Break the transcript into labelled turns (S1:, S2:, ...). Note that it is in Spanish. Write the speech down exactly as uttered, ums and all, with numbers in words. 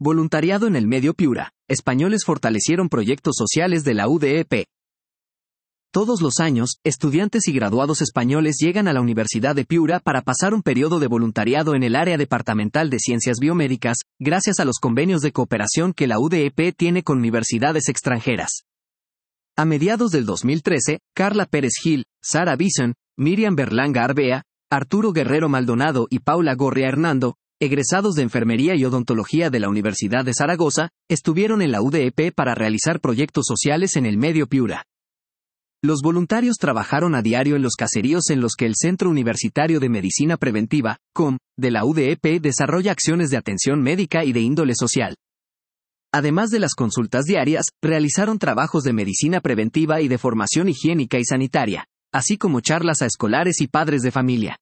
S1: Voluntariado en el medio Piura. Españoles fortalecieron proyectos sociales de la U D E P. Todos los años, estudiantes y graduados españoles llegan a la Universidad de Piura para pasar un periodo de voluntariado en el área departamental de Ciencias Biomédicas, gracias a los convenios de cooperación que la U D E P tiene con universidades extranjeras. A mediados del dos mil trece, Carla Pérez Gil, Sara Bison, Miriam Berlanga Arbea, Arturo Guerrero Maldonado y Paula Gorria Hernando, egresados de Enfermería y Odontología de la Universidad de Zaragoza, estuvieron en la U D E P para realizar proyectos sociales en el medio Piura. Los voluntarios trabajaron a diario en los caseríos en los que el Centro Universitario de Medicina Preventiva, C O M, de la U D E P desarrolla acciones de atención médica y de índole social. Además de las consultas diarias, realizaron trabajos de medicina preventiva y de formación higiénica y sanitaria, así como charlas a escolares y padres de familia.